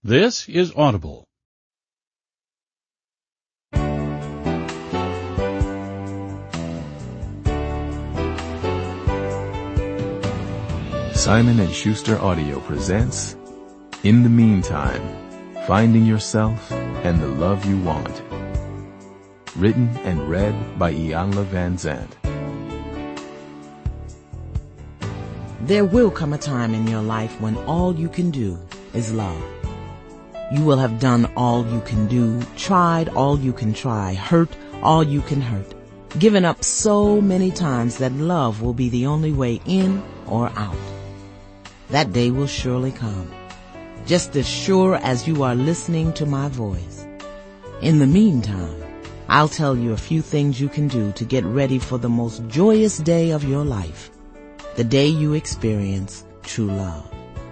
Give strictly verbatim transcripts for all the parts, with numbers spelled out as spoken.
This is Audible. Simon and Schuster Audio presents In the Meantime, Finding Yourself and the Love You Want. Written and read by Iyanla Vanzant. There will come a time in your life when all you can do is love. You will have done all you can do, tried all you can try, hurt all you can hurt, given up so many times that love will be the only way in or out. That day will surely come, just as sure as you are listening to my voice. In the meantime, I'll tell you a few things you can do to get ready for the most joyous day of your life, the day you experience true love.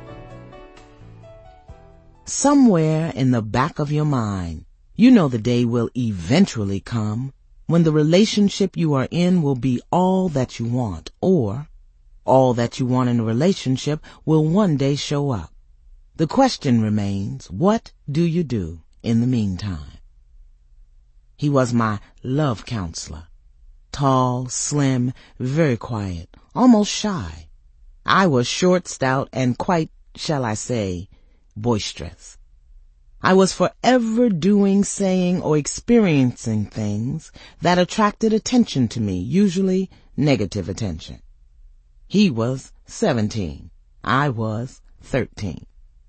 Somewhere in the back of your mind, you know the day will eventually come when the relationship you are in will be all that you want, or all that you want in a relationship will one day show up. The question remains, what do you do in the meantime? He was my love counselor. Tall, slim, very quiet, almost shy. I was short, stout, and quite, shall I say, boisterous. I was forever doing, saying, or experiencing things that attracted attention to me, usually negative attention. He was seventeen. I was thirteen.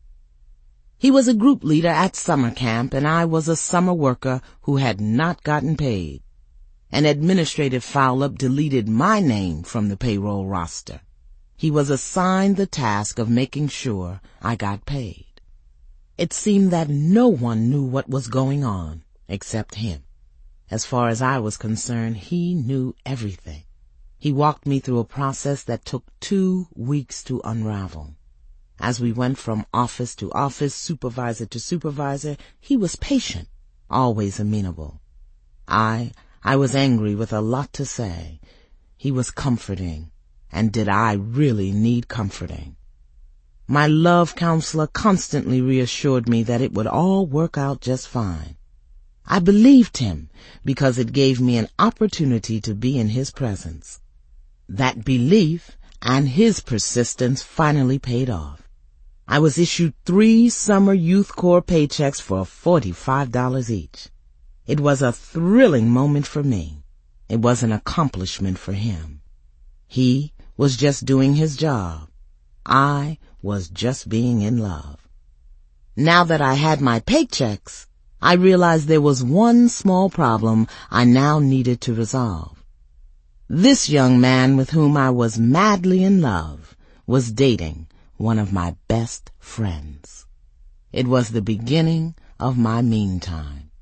He was a group leader at summer camp, and I was a summer worker who had not gotten paid. An administrative foul-up deleted my name from the payroll roster. He was assigned the task of making sure I got paid. It seemed that no one knew what was going on except him. As far as I was concerned, he knew everything. He walked me through a process that took two weeks to unravel. As we went from office to office, supervisor to supervisor, he was patient, always amenable. I, I was angry with a lot to say. He was comforting, and did I really need comforting? My love counselor constantly reassured me that it would all work out just fine. I believed him because it gave me an opportunity to be in his presence. That belief and his persistence finally paid off. I was issued three summer Youth Corps paychecks for forty-five dollars each. It was a thrilling moment for me. It was an accomplishment for him. He was just doing his job. I was just being in love. Now that I had my paychecks, I realized there was one small problem I now needed to resolve. This young man with whom I was madly in love was dating one of my best friends. It was the beginning of my meantime.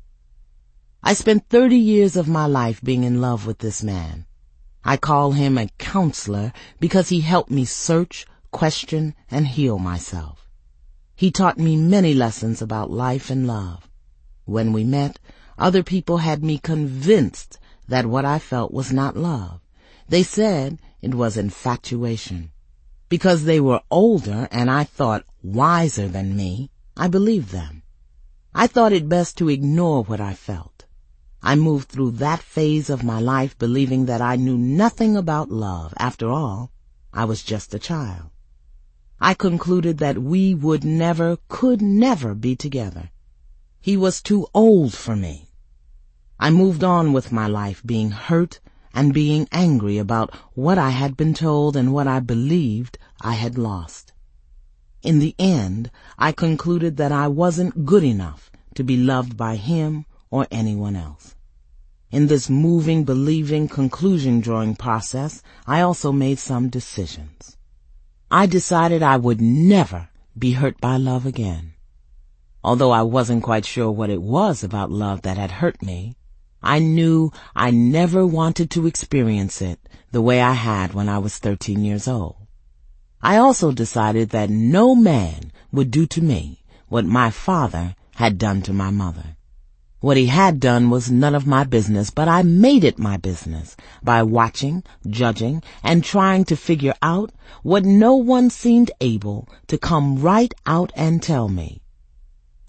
I spent thirty years of my life being in love with this man. I call him a counselor because he helped me search, question, and heal myself. He taught me many lessons about life and love. When we met, other people had me convinced that what I felt was not love. They said it was infatuation. Because they were older and I thought wiser than me, I believed them. I thought it best to ignore what I felt. I moved through that phase of my life believing that I knew nothing about love. After all, I was just a child. I concluded that we would never, could never be together. He was too old for me. I moved on with my life being hurt and being angry about what I had been told and what I believed I had lost. In the end, I concluded that I wasn't good enough to be loved by him or anyone else. In this moving, believing, conclusion-drawing process, I also made some decisions. I decided I would never be hurt by love again. Although I wasn't quite sure what it was about love that had hurt me, I knew I never wanted to experience it the way I had when I was thirteen years old. I also decided that no man would do to me what my father had done to my mother. What he had done was none of my business, but I made it my business by watching, judging, and trying to figure out what no one seemed able to come right out and tell me.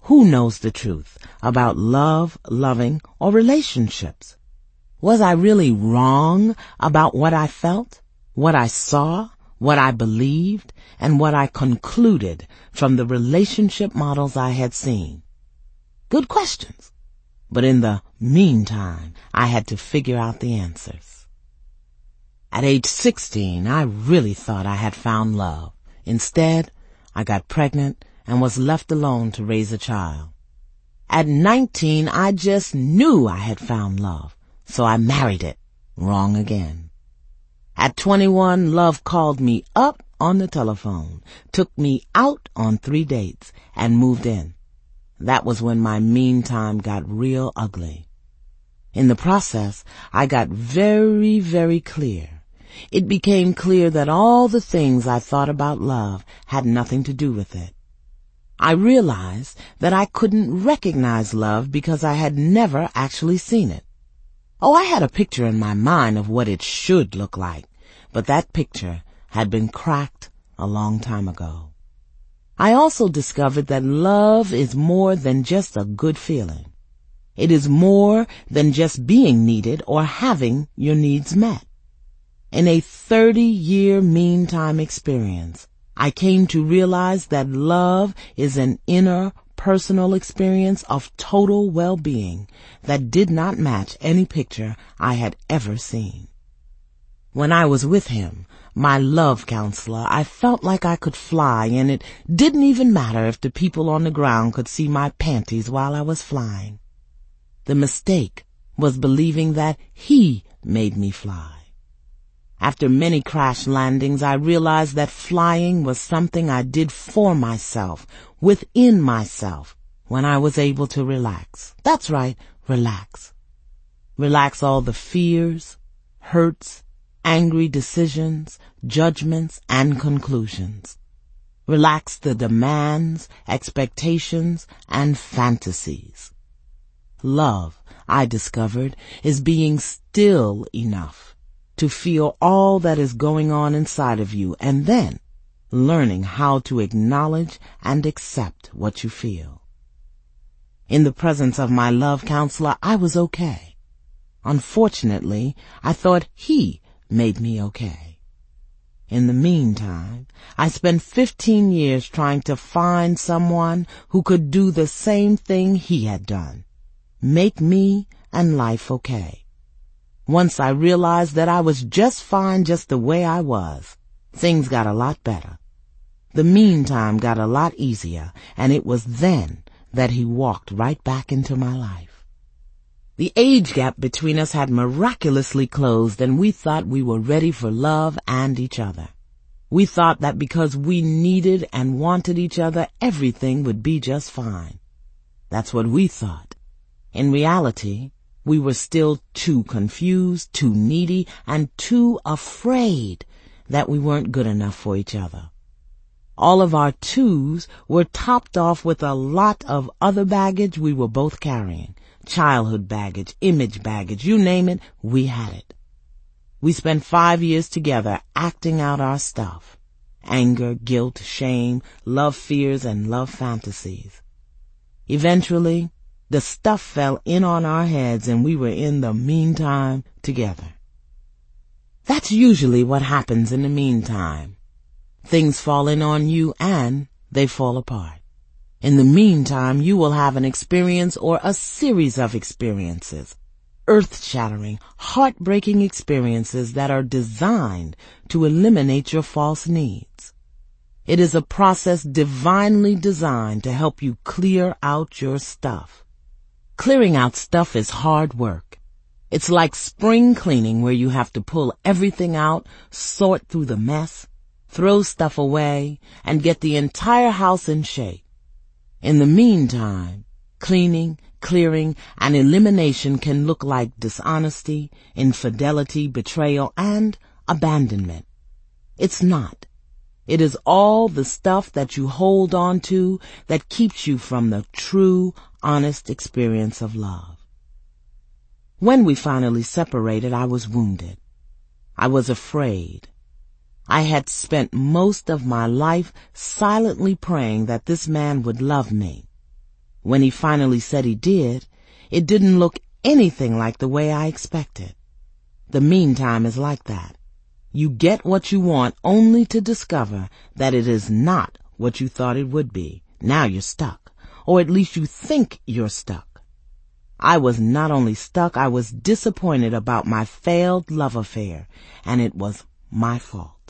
Who knows the truth about love, loving, or relationships? Was I really wrong about what I felt, what I saw, what I believed, and what I concluded from the relationship models I had seen? Good questions. But in the meantime, I had to figure out the answers. At age sixteen, I really thought I had found love. Instead, I got pregnant and was left alone to raise a child. At nineteen, I just knew I had found love, so I married it. Wrong again. At twenty-one, love called me up on the telephone, took me out on three dates, and moved in. That was when my meantime got real ugly. In the process, I got very, very clear. It became clear that all the things I thought about love had nothing to do with it. I realized that I couldn't recognize love because I had never actually seen it. Oh, I had a picture in my mind of what it should look like, but that picture had been cracked a long time ago. I also discovered that love is more than just a good feeling. It is more than just being needed or having your needs met. In a thirty-year meantime experience, I came to realize that love is an inner, personal experience of total well-being that did not match any picture I had ever seen. When I was with him, my love counselor, I felt like I could fly, and it didn't even matter if the people on the ground could see my panties while I was flying. The mistake was believing that he made me fly. After many crash landings, I realized that flying was something I did for myself, within myself, when I was able to relax. That's right, relax. Relax all the fears, hurts, angry decisions, judgments, and conclusions. Relax the demands, expectations, and fantasies. Love, I discovered, is being still enough to feel all that is going on inside of you, and then learning how to acknowledge and accept what you feel. In the presence of my love counselor, I was okay. Unfortunately, I thought he made me okay. In the meantime, I spent fifteen years trying to find someone who could do the same thing he had done, make me and life okay. Once I realized that I was just fine just the way I was, things got a lot better. The meantime got a lot easier, and it was then that he walked right back into my life. The age gap between us had miraculously closed, and we thought we were ready for love and each other. We thought that because we needed and wanted each other, everything would be just fine. That's what we thought. In reality, we were still too confused, too needy, and too afraid that we weren't good enough for each other. All of our twos were topped off with a lot of other baggage we were both carrying. Childhood baggage, image baggage, you name it, we had it. We spent five years together acting out our stuff. Anger, guilt, shame, love fears, and love fantasies. Eventually, the stuff fell in on our heads, and we were in the meantime together. That's usually what happens in the meantime. Things fall in on you and they fall apart. In the meantime, you will have an experience or a series of experiences, earth-shattering, heartbreaking experiences that are designed to eliminate your false needs. It is a process divinely designed to help you clear out your stuff. Clearing out stuff is hard work. It's like spring cleaning, where you have to pull everything out, sort through the mess, throw stuff away, and get the entire house in shape. In the meantime, cleaning, clearing, and elimination can look like dishonesty, infidelity, betrayal, and abandonment. It's not. It is all the stuff that you hold on to that keeps you from the true, honest experience of love. When we finally separated, I was wounded. I was afraid. I had spent most of my life silently praying that this man would love me. When he finally said he did, it didn't look anything like the way I expected. The meantime is like that. You get what you want only to discover that it is not what you thought it would be. Now you're stuck, or at least you think you're stuck. I was not only stuck, I was disappointed about my failed love affair, and it was my fault.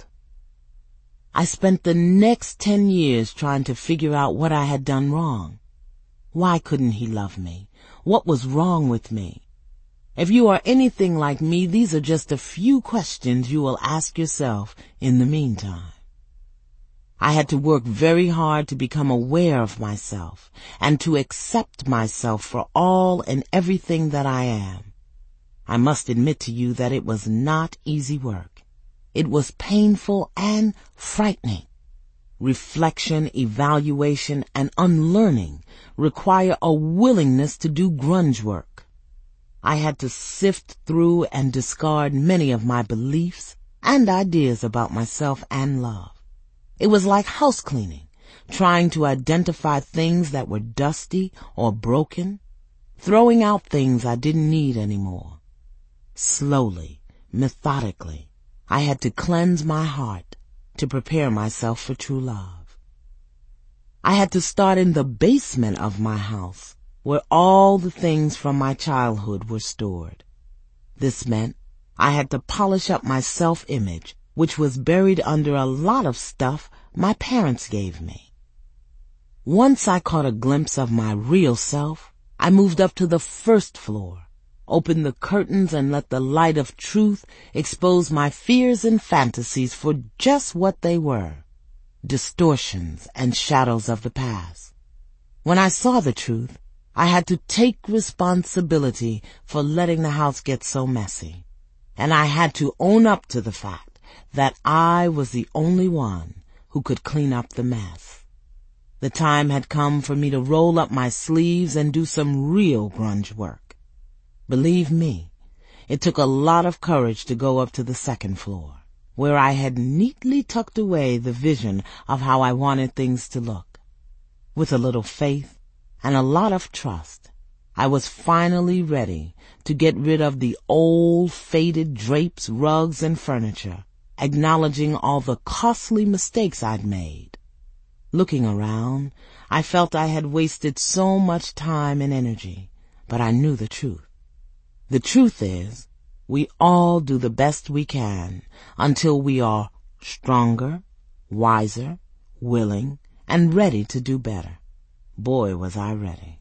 I spent the next ten years trying to figure out what I had done wrong. Why couldn't he love me? What was wrong with me? If you are anything like me, these are just a few questions you will ask yourself in the meantime. I had to work very hard to become aware of myself and to accept myself for all and everything that I am. I must admit to you that it was not easy work. It was painful and frightening. Reflection, evaluation, and unlearning require a willingness to do grunge work. I had to sift through and discard many of my beliefs and ideas about myself and love. It was like house cleaning, trying to identify things that were dusty or broken, throwing out things I didn't need anymore. Slowly, methodically, I had to cleanse my heart to prepare myself for true love. I had to start in the basement of my house, where all the things from my childhood were stored. This meant I had to polish up my self-image, which was buried under a lot of stuff my parents gave me. Once I caught a glimpse of my real self, I moved up to the first floor, opened the curtains and let the light of truth expose my fears and fantasies for just what they were, distortions and shadows of the past. When I saw the truth, I had to take responsibility for letting the house get so messy, and I had to own up to the fact that I was the only one who could clean up the mess. The time had come for me to roll up my sleeves and do some real grunge work. Believe me, it took a lot of courage to go up to the second floor, where I had neatly tucked away the vision of how I wanted things to look. With a little faith and a lot of trust, I was finally ready to get rid of the old faded drapes, rugs, and furniture, acknowledging all the costly mistakes I'd made. Looking around, I felt I had wasted so much time and energy, but I knew the truth. The truth is, we all do the best we can until we are stronger, wiser, willing, and ready to do better. Boy, was I ready.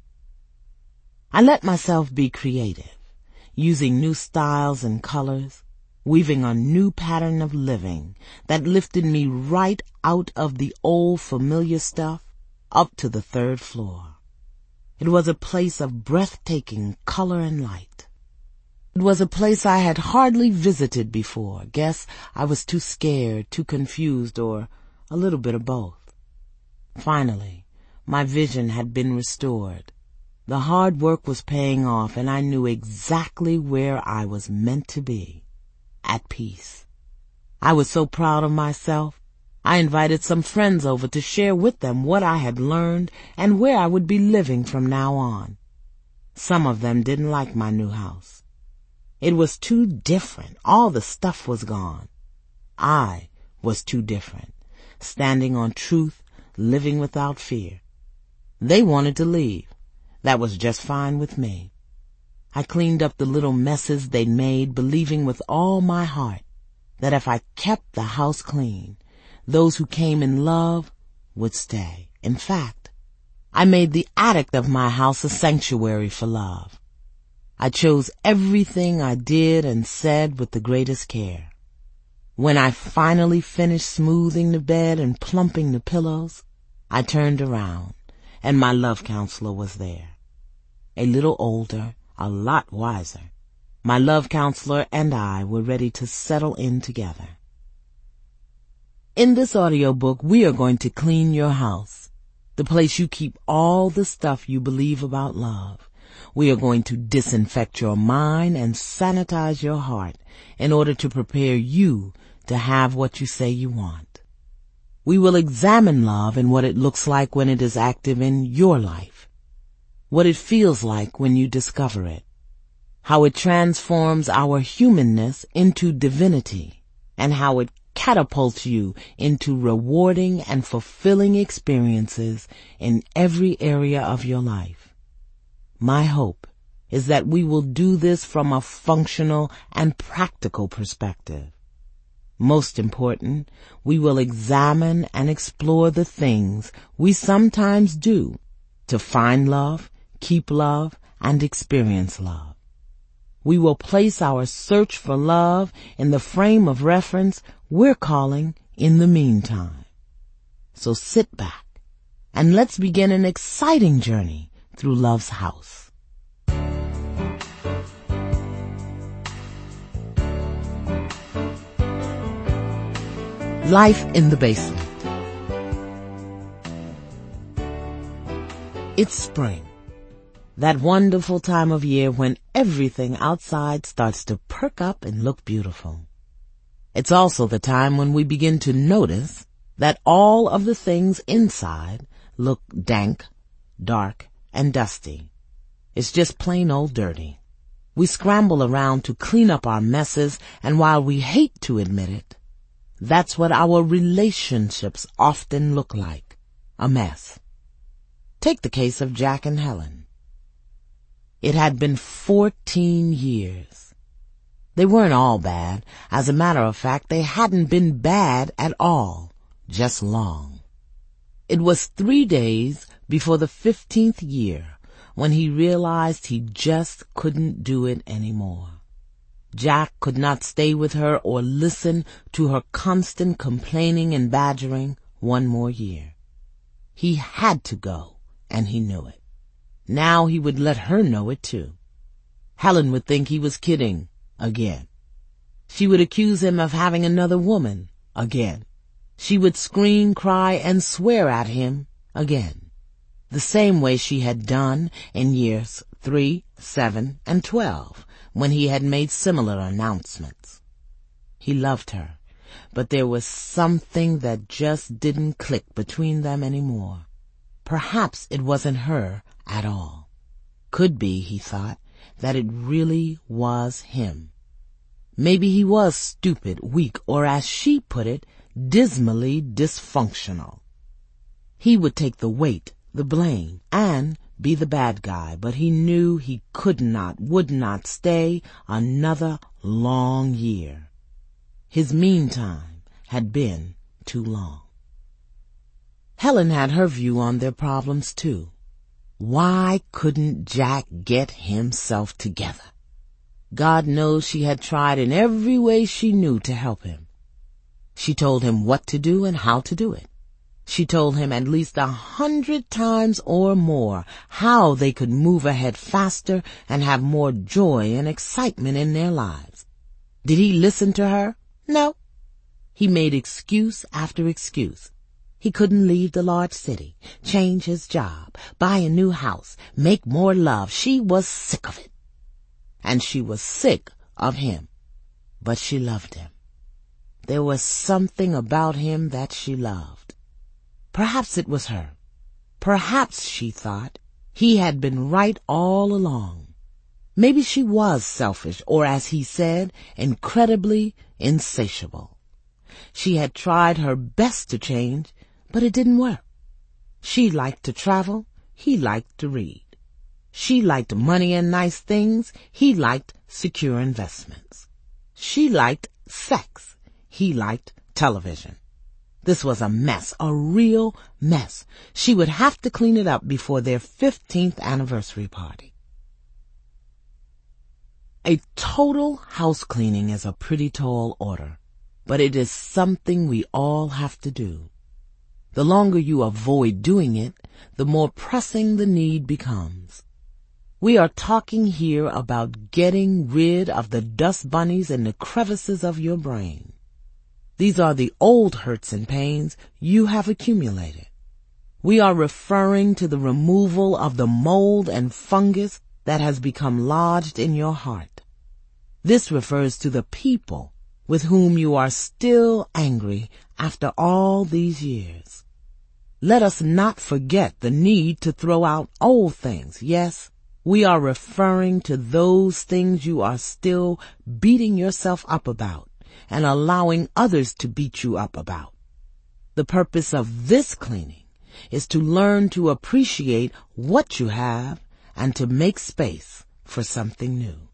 I let myself be creative, using new styles and colors, weaving a new pattern of living that lifted me right out of the old familiar stuff up to the third floor. It was a place of breathtaking color and light. It was a place I had hardly visited before. Guess I was too scared, too confused, or a little bit of both. Finally, my vision had been restored. The hard work was paying off, and I knew exactly where I was meant to be. At peace. I was so proud of myself, I invited some friends over to share with them what I had learned and where I would be living from now on. Some of them didn't like my new house. It was too different. All the stuff was gone. I was too different, standing on truth, living without fear. They wanted to leave. That was just fine with me. I cleaned up the little messes they'd made, believing with all my heart that if I kept the house clean, those who came in love would stay. In fact, I made the attic of my house a sanctuary for love. I chose everything I did and said with the greatest care. When I finally finished smoothing the bed and plumping the pillows, I turned around, and my love counselor was there. A little older, a lot wiser. My love counselor and I were ready to settle in together. In this audiobook, we are going to clean your house, the place you keep all the stuff you believe about love. We are going to disinfect your mind and sanitize your heart in order to prepare you to have what you say you want. We will examine love and what it looks like when it is active in your life. what it feels like when you discover it, how it transforms our humanness into divinity, and how it catapults you into rewarding and fulfilling experiences in every area of your life. My hope is that we will do this from a functional and practical perspective. Most important, we will examine and explore the things we sometimes do to find love, keep love, and experience love. We will place our search for love in the frame of reference we're calling In the Meantime. So sit back and let's begin an exciting journey through love's house. Life in the basement. It's spring. That wonderful time of year when everything outside starts to perk up and look beautiful. It's also the time when we begin to notice that all of the things inside look dank, dark, and dusty. It's just plain old dirty. We scramble around to clean up our messes, and while we hate to admit it, that's what our relationships often look like, a mess. Take the case of Jack and Helen. It had been fourteen years. They weren't all bad. As a matter of fact, they hadn't been bad at all, just long. It was three days before the fifteenth year when he realized he just couldn't do it anymore. Jack could not stay with her or listen to her constant complaining and badgering one more year. He had to go, and he knew it. Now he would let her know it too. Helen would think he was kidding again. She would accuse him of having another woman again. She would scream, cry, and swear at him again, the same way she had done in years three, seven, and twelve, when he had made similar announcements. He loved her, but there was something that just didn't click between them anymore. Perhaps it wasn't her at all. Could be, he thought, that it really was him. Maybe he was stupid, weak, or as she put it, dismally dysfunctional. He would take the weight, the blame, and be the bad guy, but he knew he could not, would not stay another long year. His meantime had been too long. Helen had her view on their problems too. Why couldn't Jack get himself together? God knows she had tried in every way she knew to help him. She told him what to do and how to do it. She told him at least a hundred times or more how they could move ahead faster and have more joy and excitement in their lives. Did he listen to her? No. He made excuse after excuse. He couldn't leave the large city, change his job, buy a new house, make more love. She was sick of it. And she was sick of him. But she loved him. There was something about him that she loved. Perhaps it was her. Perhaps, she thought, he had been right all along. Maybe she was selfish, or as he said, incredibly insatiable. She had tried her best to change, but it didn't work. She liked to travel, he liked to read. She liked money and nice things, he liked secure investments. She liked sex, he liked television. This was a mess, a real mess. She would have to clean it up before their fifteenth anniversary party. A total house cleaning is a pretty tall order, but it is something we all have to do. The longer you avoid doing it, the more pressing the need becomes. We are talking here about getting rid of the dust bunnies in the crevices of your brain. These are the old hurts and pains you have accumulated. We are referring to the removal of the mold and fungus that has become lodged in your heart. This refers to the people with whom you are still angry after all these years. Let us not forget the need to throw out old things. Yes, we are referring to those things you are still beating yourself up about and allowing others to beat you up about. The purpose of this cleaning is to learn to appreciate what you have and to make space for something new.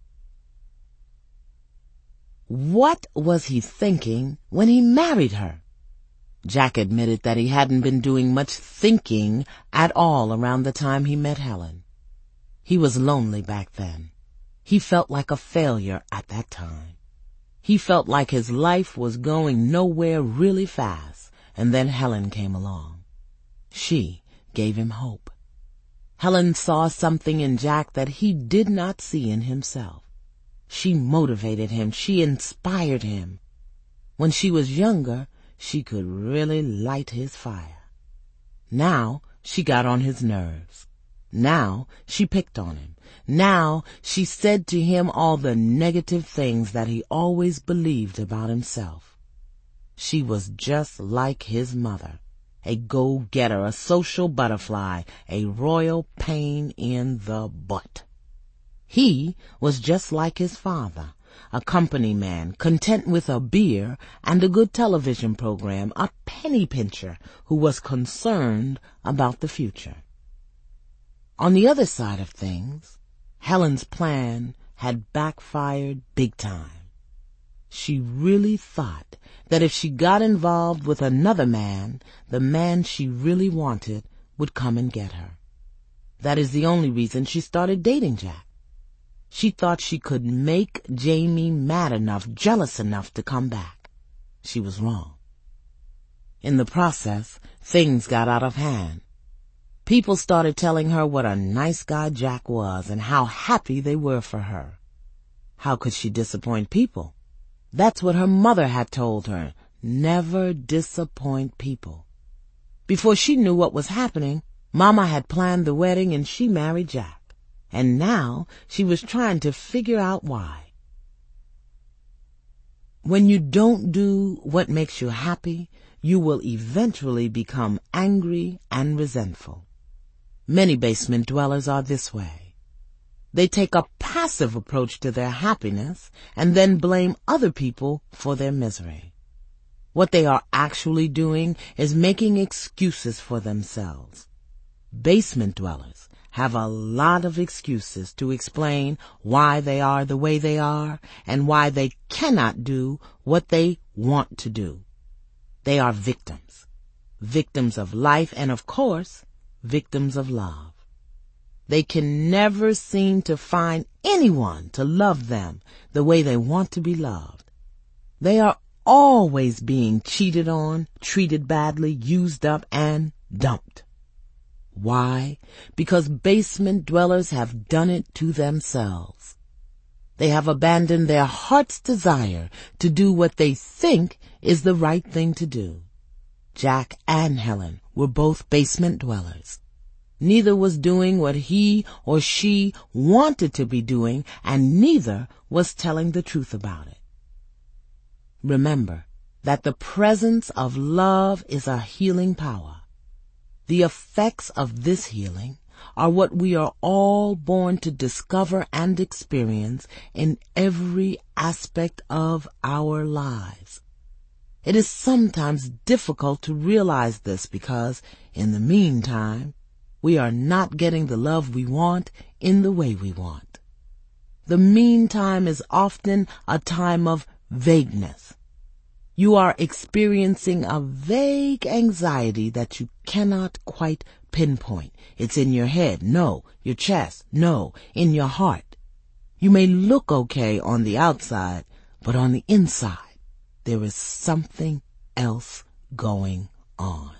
What was he thinking when he married her? Jack admitted that he hadn't been doing much thinking at all around the time he met Helen. He was lonely back then. He felt like a failure at that time. He felt like his life was going nowhere really fast, and then Helen came along. She gave him hope. Helen saw something in Jack that he did not see in himself. She motivated him. She inspired him. When she was younger, she could really light his fire. Now she got on his nerves. Now she picked on him. Now she said to him all the negative things that he always believed about himself. She was just like his mother, a go-getter, a social butterfly, a royal pain in the butt. He was just like his father, a company man, content with a beer and a good television program, a penny pincher who was concerned about the future. On the other side of things, Helen's plan had backfired big time. She really thought that if she got involved with another man, the man she really wanted would come and get her. That is the only reason she started dating Jack. She thought she could make Jamie mad enough, jealous enough to come back. She was wrong. In the process, things got out of hand. People started telling her what a nice guy Jack was and how happy they were for her. How could she disappoint people? That's what her mother had told her. Never disappoint people. Before she knew what was happening, Mama had planned the wedding and she married Jack. And now she was trying to figure out why. When you don't do what makes you happy, you will eventually become angry and resentful. Many basement dwellers are this way. They take a passive approach to their happiness and then blame other people for their misery. What they are actually doing is making excuses for themselves. Basement dwellers have a lot of excuses to explain why they are the way they are and why they cannot do what they want to do. They are victims. Victims of life and, of course, victims of love. They can never seem to find anyone to love them the way they want to be loved. They are always being cheated on, treated badly, used up, and dumped. Why? Because basement dwellers have done it to themselves. They have abandoned their heart's desire to do what they think is the right thing to do. Jack and Helen were both basement dwellers. Neither was doing what he or she wanted to be doing, and neither was telling the truth about it. Remember that the presence of love is a healing power. The effects of this healing are what we are all born to discover and experience in every aspect of our lives. It is sometimes difficult to realize this because, in the meantime, we are not getting the love we want in the way we want. The meantime is often a time of vagueness. You are experiencing a vague anxiety that you cannot quite pinpoint. It's in your head, no. Your chest, no. In your heart. You may look okay on the outside, but on the inside, there is something else going on.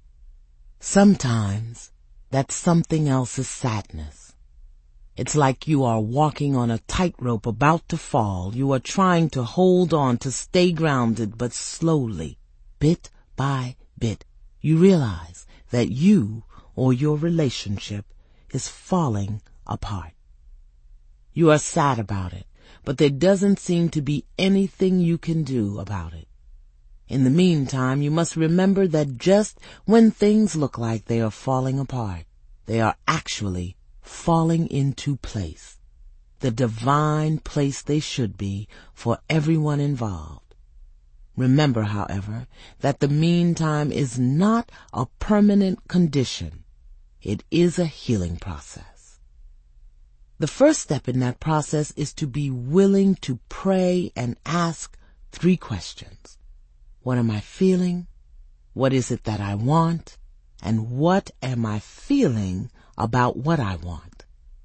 Sometimes, that something else is sadness. It's like you are walking on a tightrope about to fall. You are trying to hold on to stay grounded, but slowly, bit by bit, you realize that you or your relationship is falling apart. You are sad about it, but there doesn't seem to be anything you can do about it. In the meantime, you must remember that just when things look like they are falling apart, they are actually falling into place, the divine place they should be for everyone involved. Remember, however, that the meantime is not a permanent condition. It is a healing process. The first step in that process is to be willing to pray and ask three questions. What am I feeling? What is it that I want? And what am I feeling about what I want?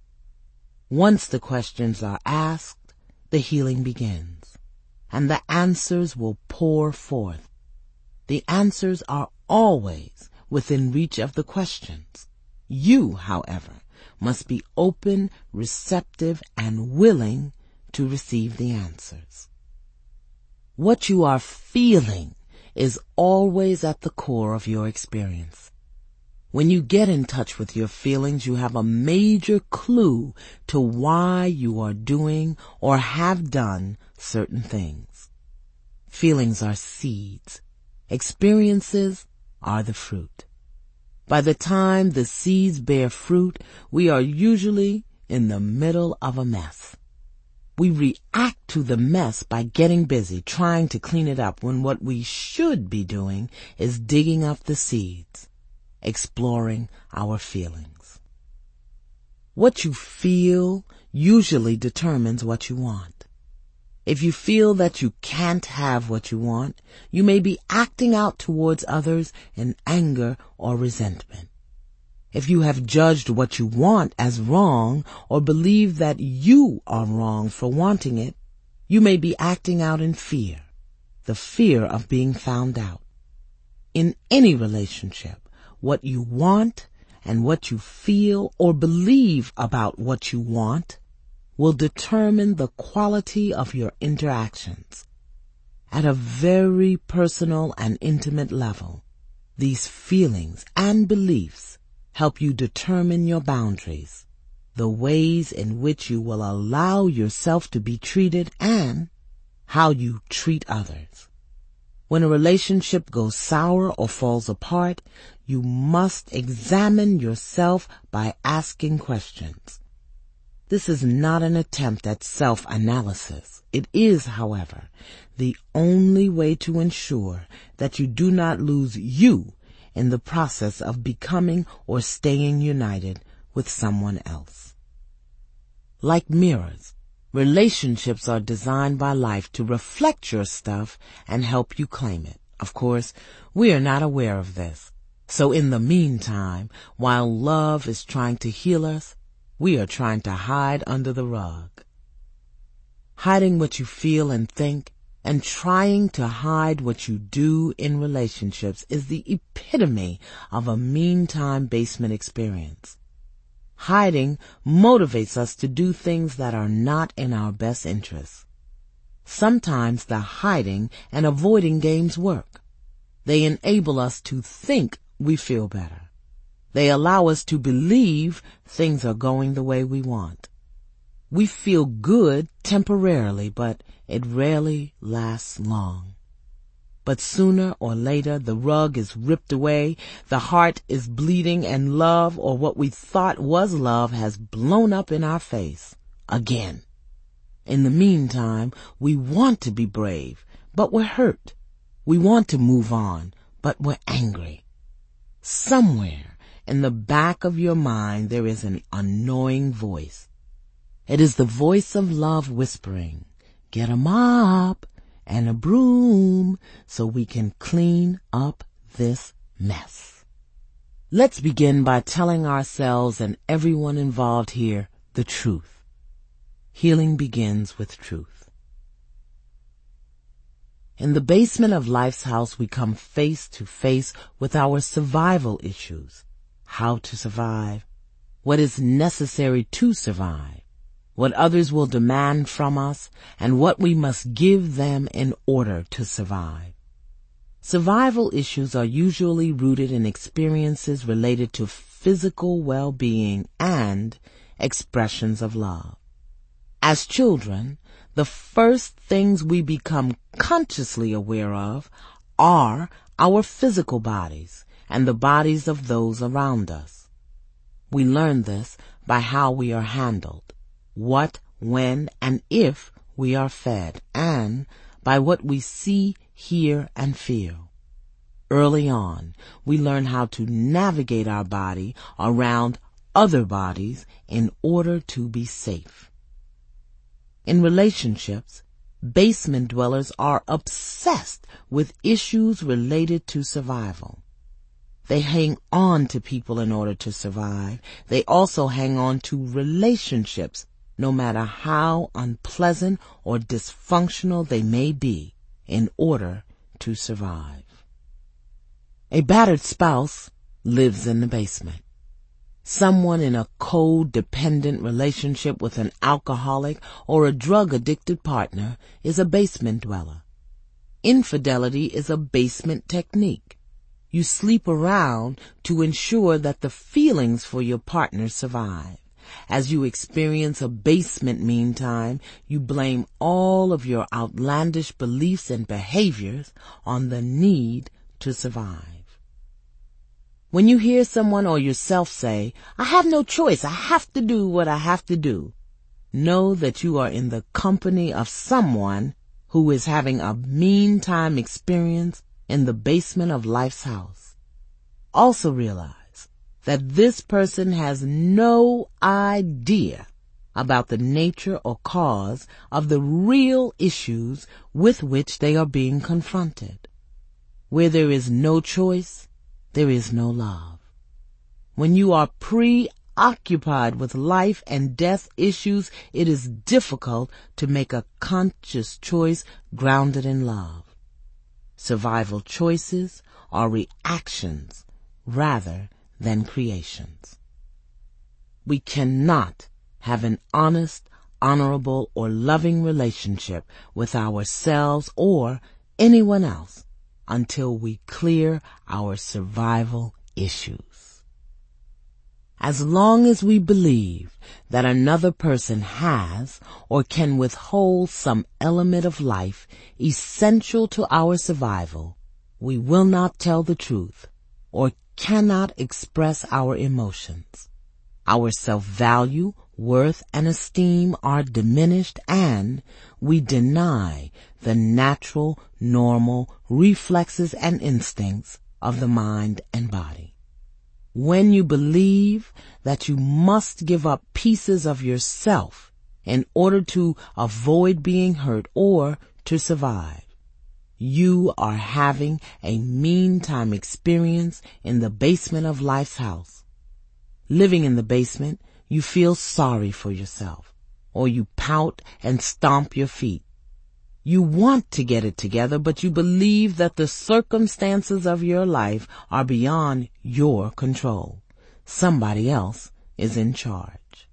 Once the questions are asked, the healing begins, and the answers will pour forth. The answers are always within reach of the questions. You, however, must be open, receptive, and willing to receive the answers. What you are feeling is always at the core of your experience. When you get in touch with your feelings, you have a major clue to why you are doing or have done certain things. Feelings are seeds. Experiences are the fruit. By the time the seeds bear fruit, we are usually in the middle of a mess. We react to the mess by getting busy trying to clean it up when what we should be doing is digging up the seeds, exploring our feelings. What you feel usually determines what you want. If you feel that you can't have what you want, you may be acting out towards others in anger or resentment. If you have judged what you want as wrong or believe that you are wrong for wanting it, you may be acting out in fear, the fear of being found out. In any relationship, what you want and what you feel or believe about what you want will determine the quality of your interactions. At a very personal and intimate level, these feelings and beliefs help you determine your boundaries, the ways in which you will allow yourself to be treated, and how you treat others. When a relationship goes sour or falls apart, you must examine yourself by asking questions. This is not an attempt at self-analysis. It is, however, the only way to ensure that you do not lose you in the process of becoming or staying united with someone else. Like mirrors, relationships are designed by life to reflect your stuff and help you claim it. Of course, we are not aware of this. So in the meantime, while love is trying to heal us, we are trying to hide under the rug. Hiding what you feel and think and trying to hide what you do in relationships is the epitome of a meantime basement experience. Hiding motivates us to do things that are not in our best interests. Sometimes the hiding and avoiding games work. They enable us to think we feel better. They allow us to believe things are going the way we want. We feel good temporarily, but it rarely lasts long. But sooner or later, the rug is ripped away, the heart is bleeding, and love, or what we thought was love, has blown up in our face again. In the meantime, we want to be brave, but we're hurt. We want to move on, but we're angry. Somewhere in the back of your mind, there is an annoying voice. It is the voice of love whispering, "Get a mop and a broom so we can clean up this mess." Let's begin by telling ourselves and everyone involved here the truth. Healing begins with truth. In the basement of life's house, we come face to face with our survival issues. How to survive, what is necessary to survive, what others will demand from us, and what we must give them in order to survive. Survival issues are usually rooted in experiences related to physical well-being and expressions of love. As children, the first things we become consciously aware of are our physical bodies and the bodies of those around us. We learn this by how we are handled, what, when, and if we are fed, and by what we see, hear, and feel. Early on, we learn how to navigate our body around other bodies in order to be safe. In relationships, basement dwellers are obsessed with issues related to survival. They hang on to people in order to survive. They also hang on to relationships, no matter how unpleasant or dysfunctional they may be, in order to survive. A battered spouse lives in the basement. Someone in a codependent relationship with an alcoholic or a drug-addicted partner is a basement dweller. Infidelity is a basement technique. You sleep around to ensure that the feelings for your partner survive. As you experience a basement meantime, you blame all of your outlandish beliefs and behaviors on the need to survive. When you hear someone or yourself say, "I have no choice, I have to do what I have to do," know that you are in the company of someone who is having a meantime experience in the basement of life's house. Also realize that this person has no idea about the nature or cause of the real issues with which they are being confronted. Where there is no choice, there is no love. When you are preoccupied with life and death issues, it is difficult to make a conscious choice grounded in love. Survival choices are reactions rather than creations. We cannot have an honest, honorable, or loving relationship with ourselves or anyone else until we clear our survival issues. As long as we believe that another person has or can withhold some element of life essential to our survival, we will not tell the truth or cannot express our emotions. Our self-value, worth, and esteem are diminished, and we deny the natural, normal reflexes and instincts of the mind and body. When you believe that you must give up pieces of yourself in order to avoid being hurt or to survive, you are having a meantime experience in the basement of life's house. Living in the basement, you feel sorry for yourself, or you pout and stomp your feet. You want to get it together, but you believe that the circumstances of your life are beyond your control. Somebody else is in charge.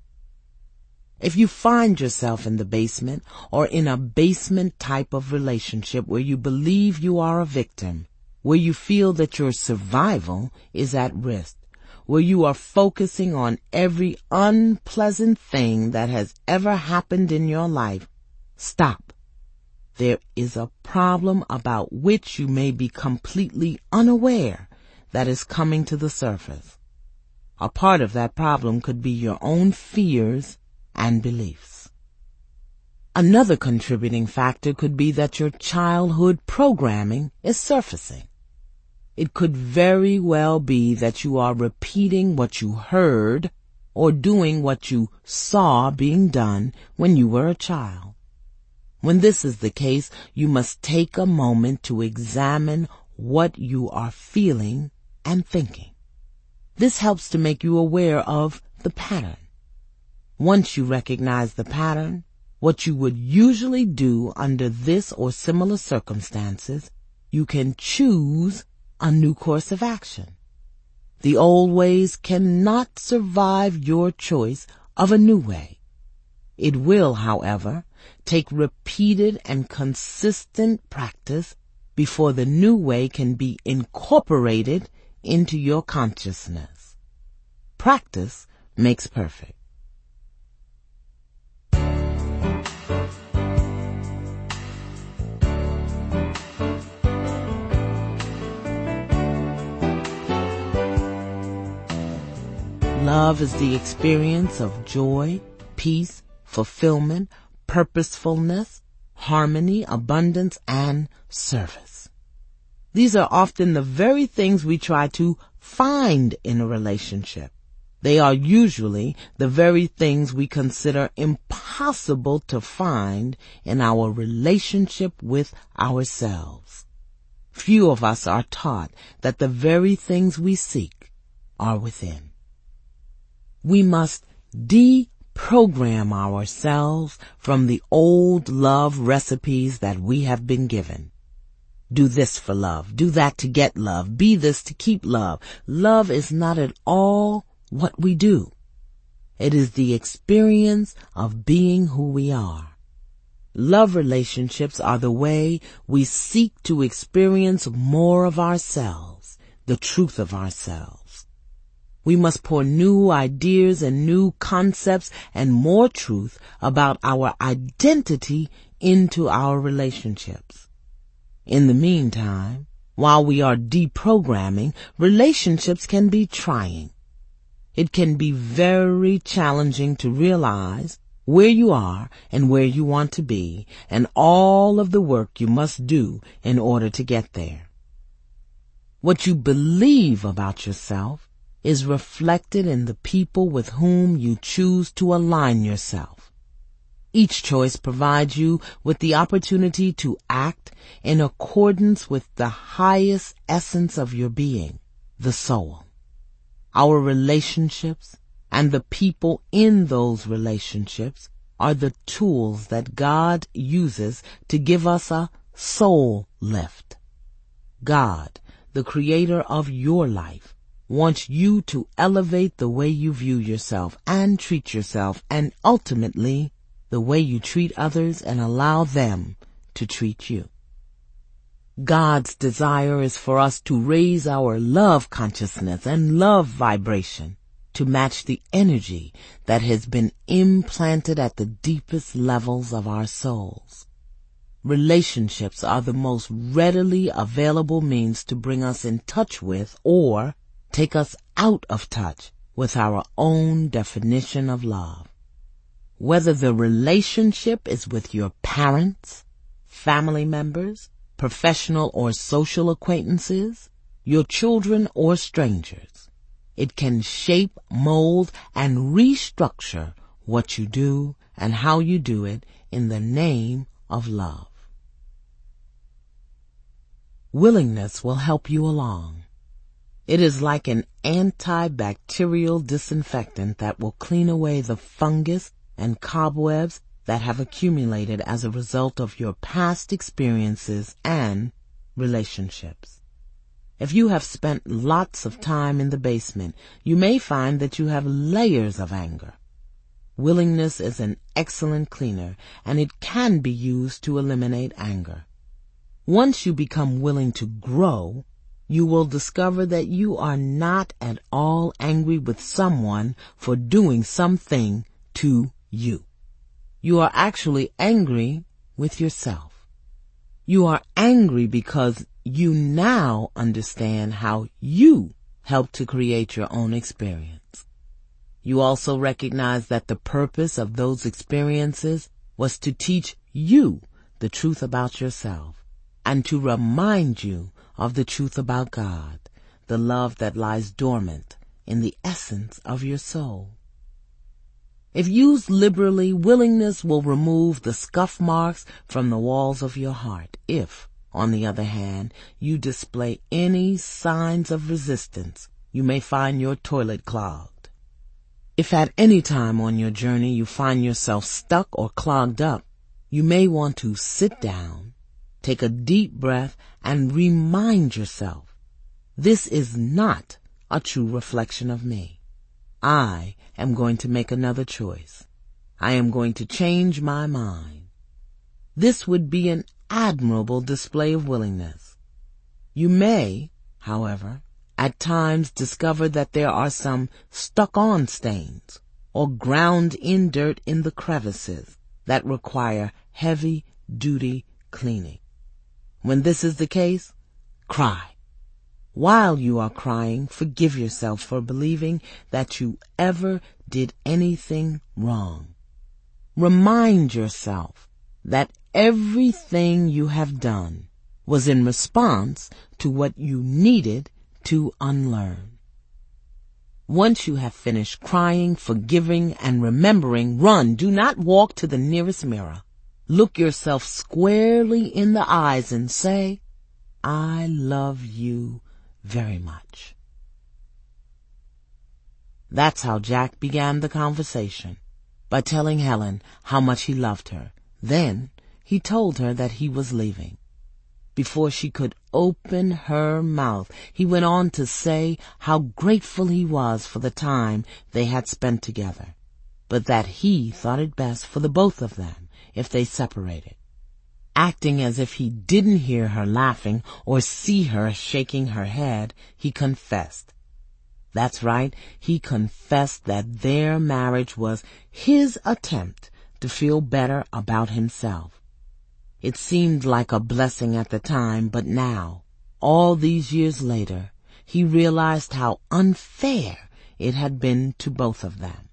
If you find yourself in the basement or in a basement type of relationship where you believe you are a victim, where you feel that your survival is at risk, where you are focusing on every unpleasant thing that has ever happened in your life, stop. There is a problem about which you may be completely unaware that is coming to the surface. A part of that problem could be your own fears and beliefs. Another contributing factor could be that your childhood programming is surfacing. It could very well be that you are repeating what you heard or doing what you saw being done when you were a child. When this is the case, you must take a moment to examine what you are feeling and thinking. This helps to make you aware of the pattern. Once you recognize the pattern, what you would usually do under this or similar circumstances, you can choose a new course of action. The old ways cannot survive your choice of a new way. It will, however, take repeated and consistent practice before the new way can be incorporated into your consciousness. Practice makes perfect. Love is the experience of joy, peace, fulfillment, purposefulness, harmony, abundance, and service. These are often the very things we try to find in a relationship. They are usually the very things we consider impossible to find in our relationship with ourselves. Few of us are taught that the very things we seek are within. We must deprogram ourselves from the old love recipes that we have been given. Do this for love, do that to get love, be this to keep love. Love is not at all what we do. It is the experience of being who we are. Love relationships are the way we seek to experience more of ourselves, the truth of ourselves. We must pour new ideas and new concepts and more truth about our identity into our relationships. In the meantime, while we are deprogramming, relationships can be trying. It can be very challenging to realize where you are and where you want to be, and all of the work you must do in order to get there. What you believe about yourself is reflected in the people with whom you choose to align yourself. Each choice provides you with the opportunity to act in accordance with the highest essence of your being, the soul. Our relationships and the people in those relationships are the tools that God uses to give us a soul lift. God, the creator of your life, wants you to elevate the way you view yourself and treat yourself, and ultimately the way you treat others and allow them to treat you. God's desire is for us to raise our love consciousness and love vibration to match the energy that has been implanted at the deepest levels of our souls. Relationships are the most readily available means to bring us in touch with or take us out of touch with our own definition of love. Whether the relationship is with your parents, family members, professional or social acquaintances, your children or strangers, it can shape, mold, and restructure what you do and how you do it in the name of love. Willingness will help you along. It is like an antibacterial disinfectant that will clean away the fungus and cobwebs that have accumulated as a result of your past experiences and relationships. If you have spent lots of time in the basement, you may find that you have layers of anger. Willingness is an excellent cleaner, and it can be used to eliminate anger. Once you become willing to grow, you will discover that you are not at all angry with someone for doing something to you. You are actually angry with yourself. You are angry because you now understand how you helped to create your own experience. You also recognize that the purpose of those experiences was to teach you the truth about yourself and to remind you of the truth about God, the love that lies dormant in the essence of your soul. If used liberally, willingness will remove the scuff marks from the walls of your heart. If, on the other hand, you display any signs of resistance, you may find your toilet clogged. If at any time on your journey you find yourself stuck or clogged up, you may want to sit down, take a deep breath, and remind yourself, this is not a true reflection of me. I am going to make another choice. I am going to change my mind. This would be an admirable display of willingness. You may, however, at times discover that there are some stuck-on stains or ground-in dirt in the crevices that require heavy-duty cleaning. When this is the case, cry. While you are crying, forgive yourself for believing that you ever did anything wrong. Remind yourself that everything you have done was in response to what you needed to unlearn. Once you have finished crying, forgiving, and remembering, run. Do not walk to the nearest mirror. Look yourself squarely in the eyes and say, I love you very much. That's how Jack began the conversation, by telling Helen how much he loved her. Then he told her that he was leaving. Before she could open her mouth, he went on to say how grateful he was for the time they had spent together, but that he thought it best for the both of them if they separated. Acting as if he didn't hear her laughing or see her shaking her head, he confessed. That's right, he confessed that their marriage was his attempt to feel better about himself. It seemed like a blessing at the time, but now, all these years later, he realized how unfair it had been to both of them.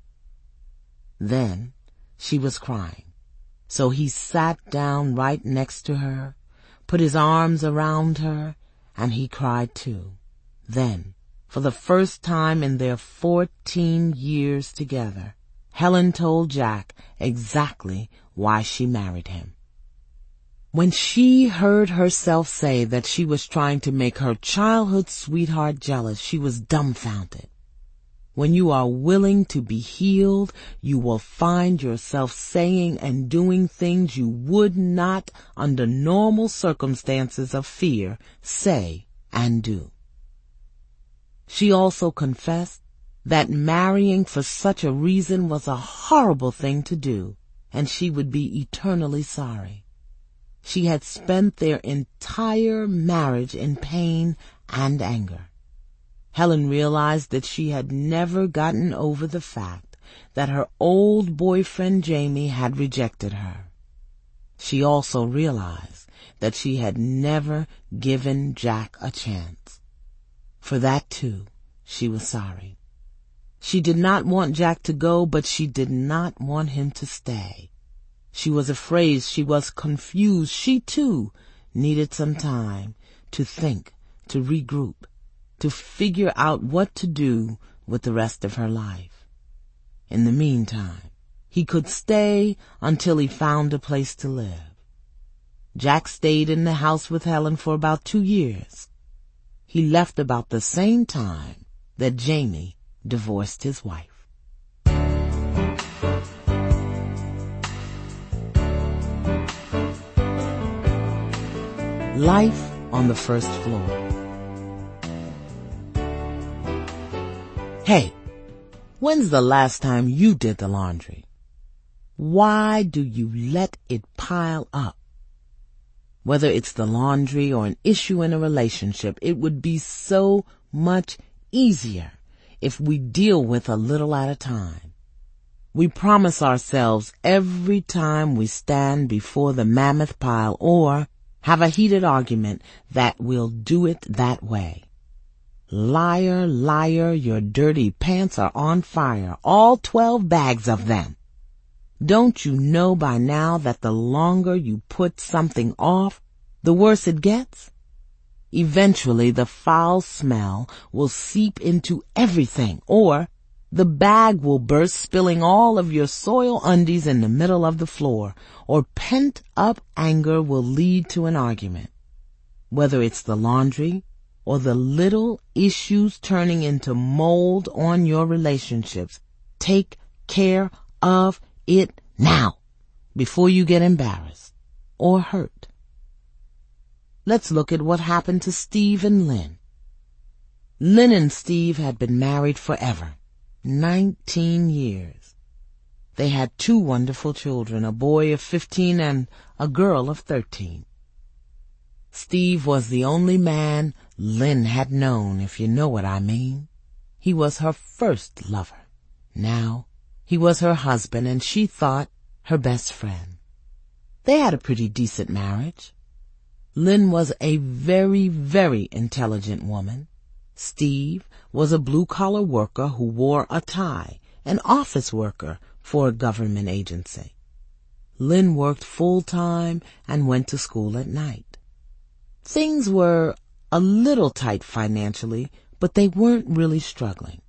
Then she was crying, so he sat down right next to her, put his arms around her, and he cried too. Then, for the first time in their fourteen years together, Helen told Jack exactly why she married him. When she heard herself say that she was trying to make her childhood sweetheart jealous, she was dumbfounded. When you are willing to be healed, you will find yourself saying and doing things you would not, under normal circumstances of fear, say and do. She also confessed that marrying for such a reason was a horrible thing to do, and she would be eternally sorry. She had spent their entire marriage in pain and anger. Helen realized that she had never gotten over the fact that her old boyfriend Jamie had rejected her. She also realized that she had never given Jack a chance. For that, too, she was sorry. She did not want Jack to go, but she did not want him to stay. She was afraid, she was confused. She, too, needed some time to think, to regroup, to figure out what to do with the rest of her life. In the meantime, he could stay until he found a place to live. Jack stayed in the house with Helen for about two years. He left about the same time that Jamie divorced his wife. Life on the first floor. Hey, when's the last time you did the laundry? Why do you let it pile up? Whether it's the laundry or an issue in a relationship, it would be so much easier if we deal with a little at a time. We promise ourselves every time we stand before the mammoth pile or have a heated argument that we'll do it that way. Liar, liar, your dirty pants are on fire, all twelve bags of them. Don't you know by now that the longer you put something off, the worse it gets? Eventually the foul smell will seep into everything, or the bag will burst, spilling all of your soiled undies in the middle of the floor, or pent-up anger will lead to an argument. Whether it's the laundry or the little issues turning into mold on your relationships, take care of it now before you get embarrassed or hurt. Let's look at what happened to Steve and Lynn. Lynn and Steve had been married forever. Nineteen years. They had two wonderful children, a boy of fifteen and a girl of thirteen. Steve was the only man Lynn had known, if you know what I mean. He was her first lover. Now he was her husband, and she thought her best friend. They had a pretty decent marriage. Lynn was a very, very intelligent woman. Steve was a blue-collar worker who wore a tie, an office worker for a government agency. Lynn worked full-time and went to school at night. Things were a little tight financially, but they weren't really struggling.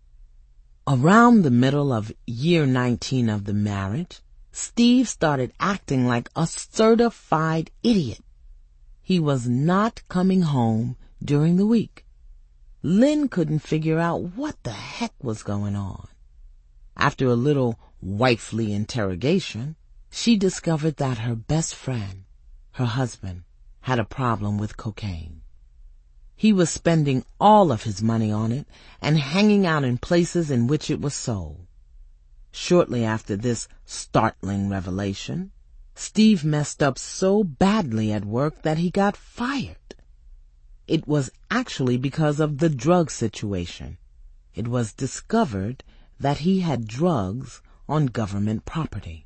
Around the middle of year nineteen of the marriage, Steve started acting like a certified idiot. He was not coming home during the week. Lynn couldn't figure out what the heck was going on. After a little wifely interrogation, she discovered that her best friend, her husband, had a problem with cocaine. He was spending all of his money on it and hanging out in places in which it was sold. Shortly after this startling revelation, Steve messed up so badly at work that he got fired. It was actually because of the drug situation. It was discovered that he had drugs on government property.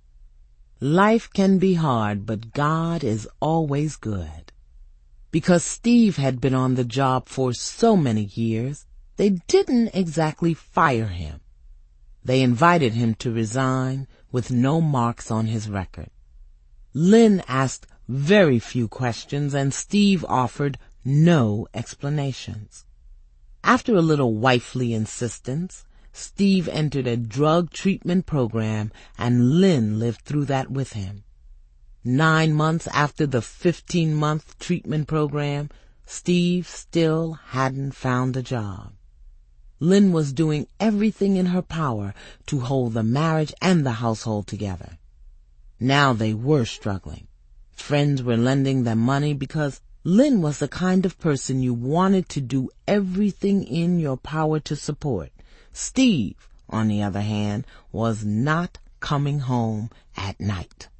Life can be hard, but God is always good. Because Steve had been on the job for so many years, they didn't exactly fire him. They invited him to resign with no marks on his record. Lynn asked very few questions and Steve offered no explanations. After a little wifely insistence, Steve entered a drug treatment program and Lynn lived through that with him. Nine months after the fifteen-month treatment program, Steve still hadn't found a job. Lynn was doing everything in her power to hold the marriage and the household together. Now they were struggling. Friends were lending them money because Lynn was the kind of person you wanted to do everything in your power to support. Steve, on the other hand, was not coming home at night.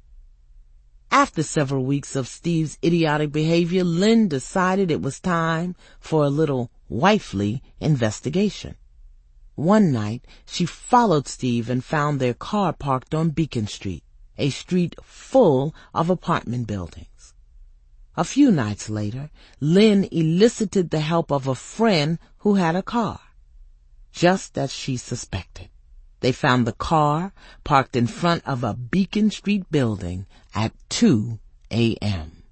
After several weeks of Steve's idiotic behavior, Lynn decided it was time for a little wifely investigation. One night, she followed Steve and found their car parked on Beacon Street, a street full of apartment buildings. A few nights later, Lynn elicited the help of a friend who had a car. Just as she suspected, they found the car parked in front of a Beacon Street building at two a.m.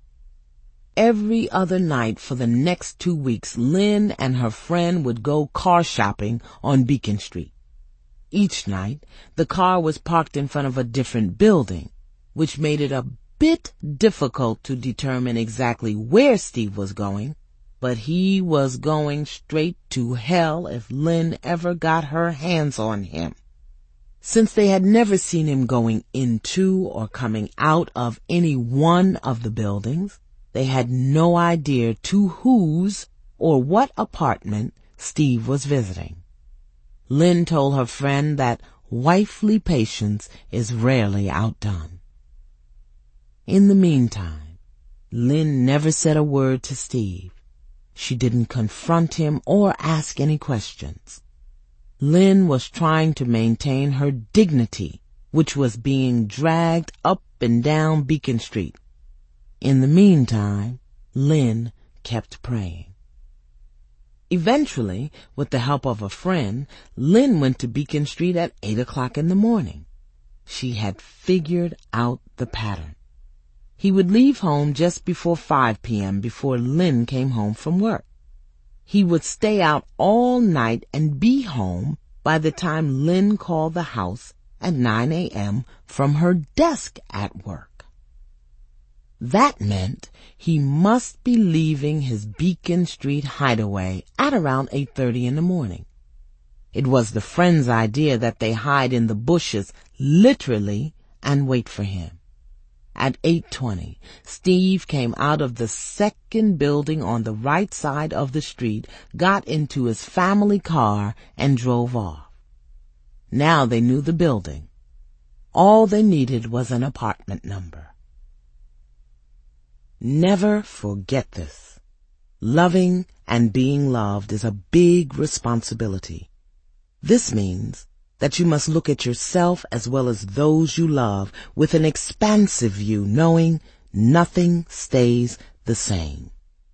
Every other night for the next two weeks, Lynn and her friend would go car shopping on Beacon Street. Each night, the car was parked in front of a different building, which made it a bit difficult to determine exactly where Steve was going, but he was going straight to hell if Lynn ever got her hands on him. Since they had never seen him going into or coming out of any one of the buildings, they had no idea to whose or what apartment Steve was visiting. Lynn told her friend that wifely patience is rarely outdone. In the meantime, Lynn never said a word to Steve. She didn't confront him or ask any questions. Lynn was trying to maintain her dignity, which was being dragged up and down Beacon Street. In the meantime, Lynn kept praying. Eventually, with the help of a friend, Lynn went to Beacon Street at eight o'clock in the morning. She had figured out the pattern. He would leave home just before five p.m. before Lynn came home from work. He would stay out all night and be home by the time Lynn called the house at nine a.m. from her desk at work. That meant he must be leaving his Beacon Street hideaway at around eight thirty in the morning. It was the friend's idea that they hide in the bushes, literally, and wait for him. At eight twenty, Steve came out of the second building on the right side of the street, got into his family car, and drove off. Now they knew the building. All they needed was an apartment number. Never forget this. Loving and being loved is a big responsibility. This means that you must look at yourself as well as those you love with an expansive view, knowing nothing stays the same.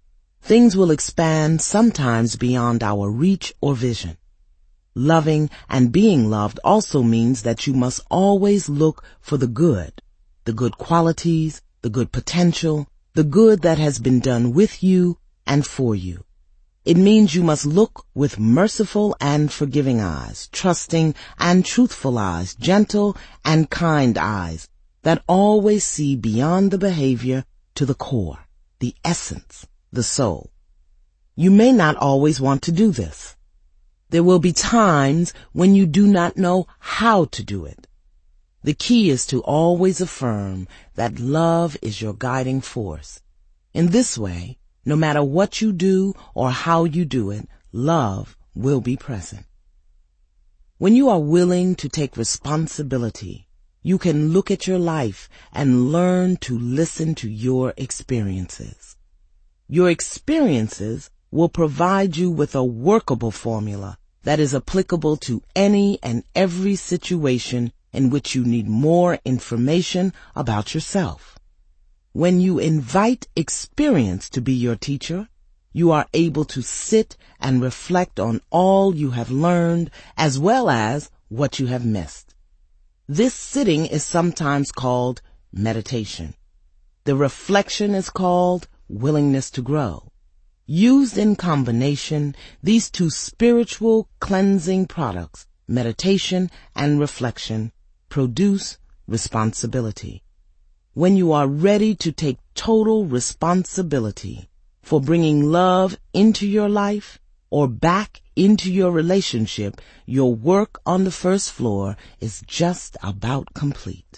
things will expand sometimes beyond our reach or vision. Loving and being loved also means that you must always look for the good, the good qualities, the good potential, the good that has been done with you and for you. It means you must look with merciful and forgiving eyes, trusting and truthful eyes, gentle and kind eyes that always see beyond the behavior to the core, the essence, the soul. You may not always want to do this. There will be times when you do not know how to do it. The key is to always affirm that love is your guiding force. In this way, no matter what you do or how you do it, love will be present. When you are willing to take responsibility, you can look at your life and learn to listen to your experiences. Your experiences will provide you with a workable formula that is applicable to any and every situation in which you need more information about yourself. When you invite experience to be your teacher, you are able to sit and reflect on all you have learned as well as what you have missed. This sitting is sometimes called meditation. The reflection is called willingness to grow. Used in combination, these two spiritual cleansing products, meditation and reflection, produce responsibility. When you are ready to take total responsibility for bringing love into your life or back into your relationship, your work on the first floor is just about complete.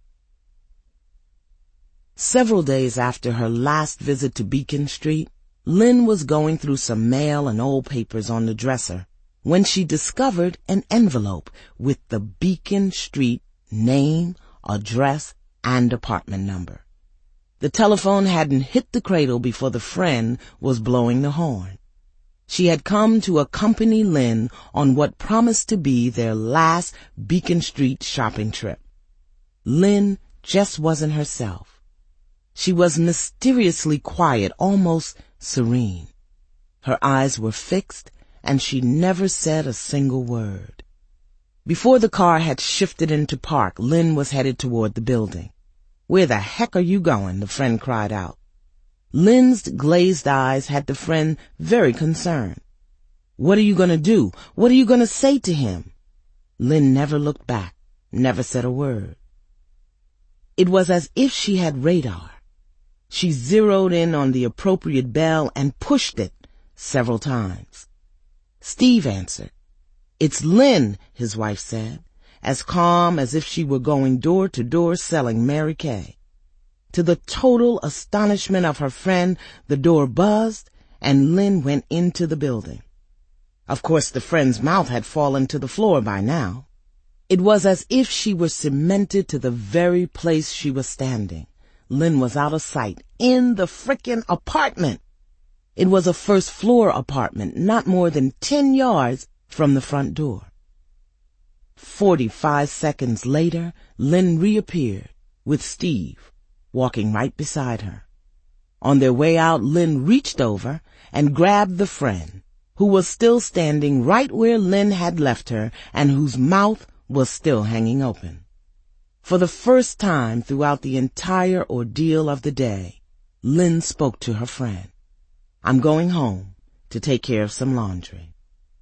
Several days after her last visit to Beacon Street, Lynn was going through some mail and old papers on the dresser when she discovered an envelope with the Beacon Street name, address, and apartment number. The telephone hadn't hit the cradle before the friend was blowing the horn. She had come to accompany Lynn on what promised to be their last Beacon Street shopping trip. Lynn just wasn't herself. She was mysteriously quiet, almost serene. Her eyes were fixed, and she never said a single word. Before the car had shifted into park, Lynn was headed toward the building. "Where the heck are you going?" the friend cried out. Lynn's glazed eyes had the friend very concerned. "What are you going to do? What are you going to say to him?" Lynn never looked back, never said a word. It was as if she had radar. She zeroed in on the appropriate bell and pushed it several times. Steve answered. "It's Lynn," his wife said, as calm as if she were going door to door selling Mary Kay. To the total astonishment of her friend, the door buzzed and Lynn went into the building. Of course, the friend's mouth had fallen to the floor by now. It was as if she were cemented to the very place she was standing. Lynn was out of sight, in the frickin' apartment. It was a first floor apartment, not more than ten yards from the front door. Forty-five seconds later, Lynn reappeared with Steve walking right beside her. On their way out, Lynn reached over and grabbed the friend, who was still standing right where Lynn had left her and whose mouth was still hanging open. For the first time throughout the entire ordeal of the day, Lynn spoke to her friend. "I'm going home to take care of some laundry."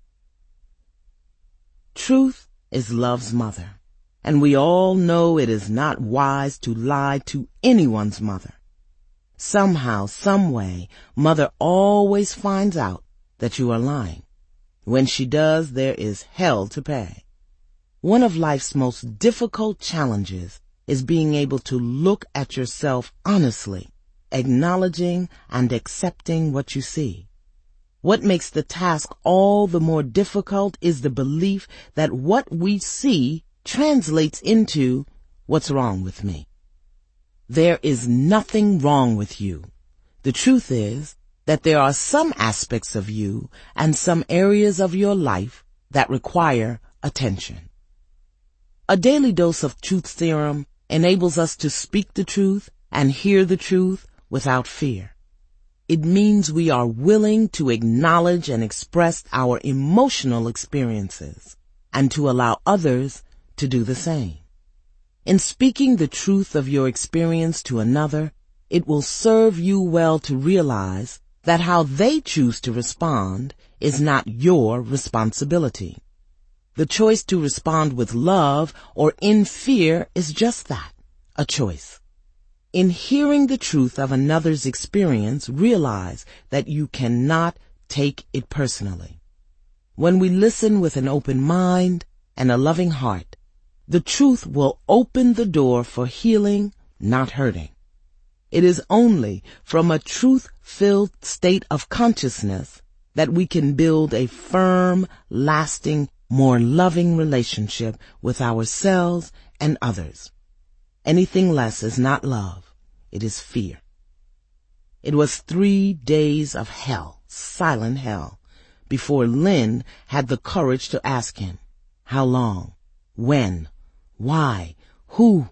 Truth is love's mother, and we all know it is not wise to lie to anyone's mother. Somehow, some way, mother always finds out that you are lying. When she does, there is hell to pay. One of life's most difficult challenges is being able to look at yourself honestly, acknowledging and accepting what you see. What makes the task all the more difficult is the belief that what we see translates into what's wrong with me. There is nothing wrong with you. The truth is that there are some aspects of you and some areas of your life that require attention. A daily dose of truth serum enables us to speak the truth and hear the truth without fear. It means we are willing to acknowledge and express our emotional experiences and to allow others to do the same. In speaking the truth of your experience to another, it will serve you well to realize that how they choose to respond is not your responsibility. The choice to respond with love or in fear is just that, a choice. In hearing the truth of another's experience, realize that you cannot take it personally. When we listen with an open mind and a loving heart, the truth will open the door for healing, not hurting. It is only from a truth-filled state of consciousness that we can build a firm, lasting, more loving relationship with ourselves and others. Anything less is not love. It is fear. It was three days of hell, silent hell, before Lynn had the courage to ask him, how long, when, why, who?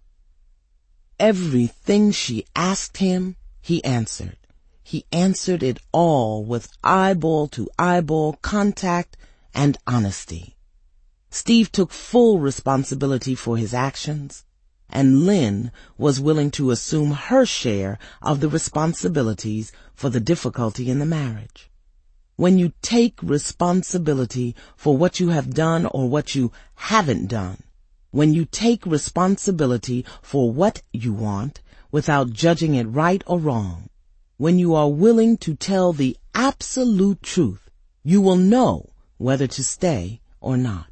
Everything she asked him, he answered. He answered it all with eyeball-to-eyeball contact and honesty. Steve took full responsibility for his actions, and Lynn was willing to assume her share of the responsibilities for the difficulty in the marriage. When you take responsibility for what you have done or what you haven't done, when you take responsibility for what you want without judging it right or wrong, when you are willing to tell the absolute truth, you will know whether to stay or not.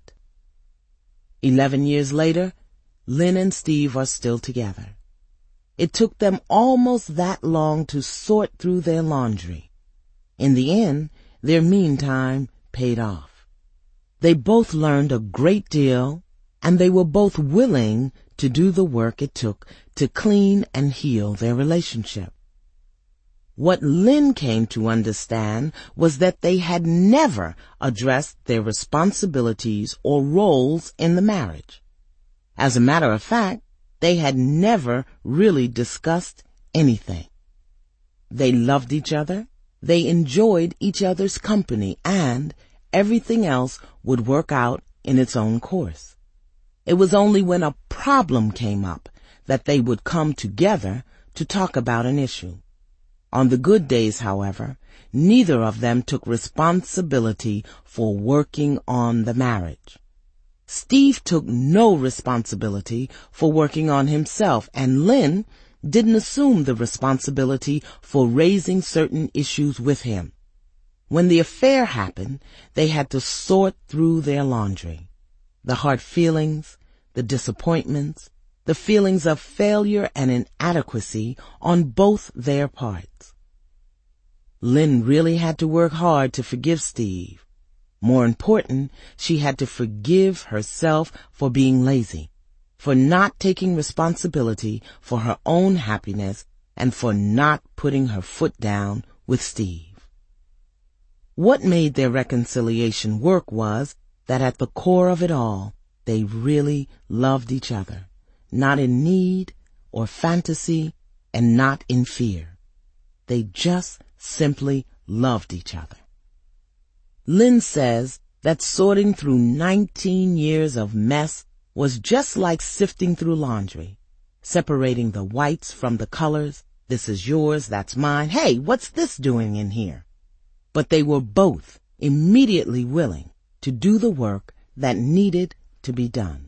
Eleven years later, Lynn and Steve are still together. It took them almost that long to sort through their laundry. In the end, their meantime paid off. They both learned a great deal, and they were both willing to do the work it took to clean and heal their relationship. What Lynn came to understand was that they had never addressed their responsibilities or roles in the marriage. As a matter of fact, they had never really discussed anything. They loved each other, they enjoyed each other's company, and everything else would work out in its own course. It was only when a problem came up that they would come together to talk about an issue. On the good days, however, neither of them took responsibility for working on the marriage. Steve took no responsibility for working on himself, and Lynn didn't assume the responsibility for raising certain issues with him. When the affair happened, they had to sort through their laundry. The hard feelings, the disappointments, the feelings of failure and inadequacy on both their parts. Lynn really had to work hard to forgive Steve. More important, she had to forgive herself for being lazy, for not taking responsibility for her own happiness, and for not putting her foot down with Steve. What made their reconciliation work was that at the core of it all, they really loved each other, not in need or fantasy, and not in fear. They just simply loved each other. Lynn says that sorting through nineteen years of mess was just like sifting through laundry, separating the whites from the colors. This is yours, that's mine. Hey, what's this doing in here? But they were both immediately willing to do the work that needed to be done.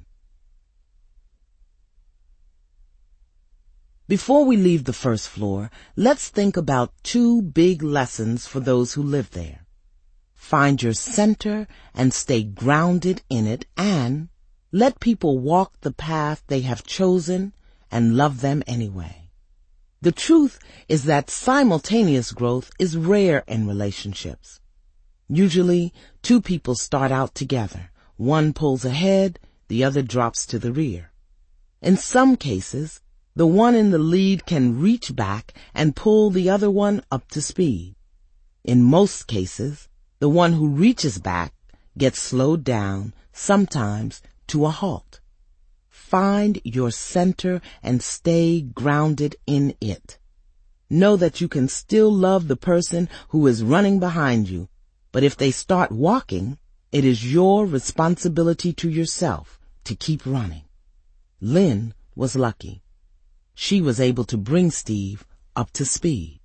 Before we leave the first floor, let's think about two big lessons for those who live there. Find your center and stay grounded in it, and let people walk the path they have chosen and love them anyway. The truth is that simultaneous growth is rare in relationships. Usually, two people start out together. One pulls ahead, the other drops to the rear. In some cases, the one in the lead can reach back and pull the other one up to speed. In most cases, the one who reaches back gets slowed down, sometimes to a halt. Find your center and stay grounded in it. know that you can still love the person who is running behind you, but if they start walking, it is your responsibility to yourself to keep running. Lynn was lucky. She was able to bring Steve up to speed.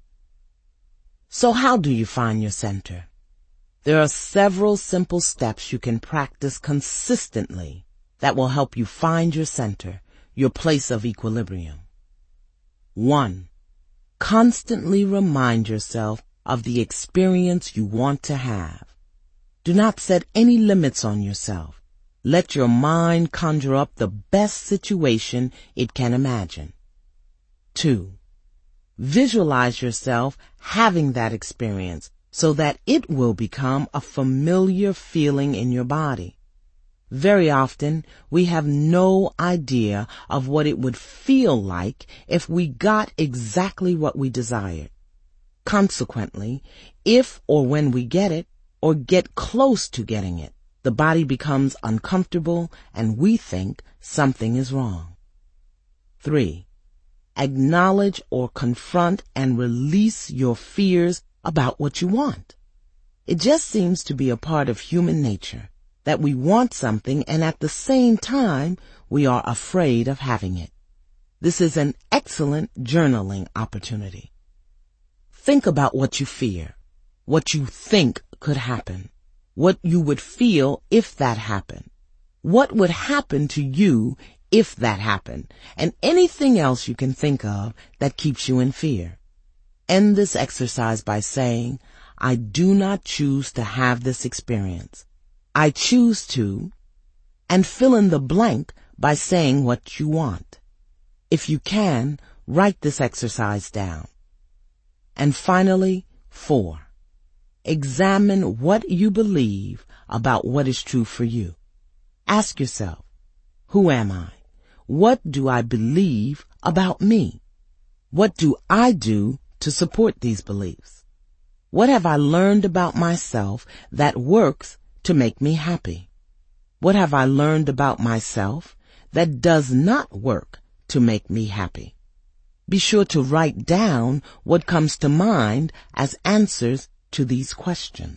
So how do you find your center? There are several simple steps you can practice consistently that will help you find your center, your place of equilibrium. One, constantly remind yourself of the experience you want to have. Do not set any limits on yourself. Let your mind conjure up the best situation it can imagine. Two, visualize yourself having that experience so that it will become a familiar feeling in your body. Very often, we have no idea of what it would feel like if we got exactly what we desired. Consequently, if or when we get it, or get close to getting it, the body becomes uncomfortable and we think something is wrong. Three, acknowledge or confront and release your fears about what you want. It just seems to be a part of human nature that we want something and at the same time we are afraid of having it. This is an excellent journaling opportunity. Think about what you fear, what you think could happen, what you would feel if that happened, what would happen to you if that happened, and anything else you can think of that keeps you in fear. End this exercise by saying, I do not choose to have this experience. I choose to, and fill in the blank by saying what you want. If you can, write this exercise down. And finally, four, examine what you believe about what is true for you. Ask yourself, who am I? What do I believe about me? What do I do to support these beliefs? What have I learned about myself that works to make me happy? What have I learned about myself that does not work to make me happy? Be sure to write down what comes to mind as answers to these questions.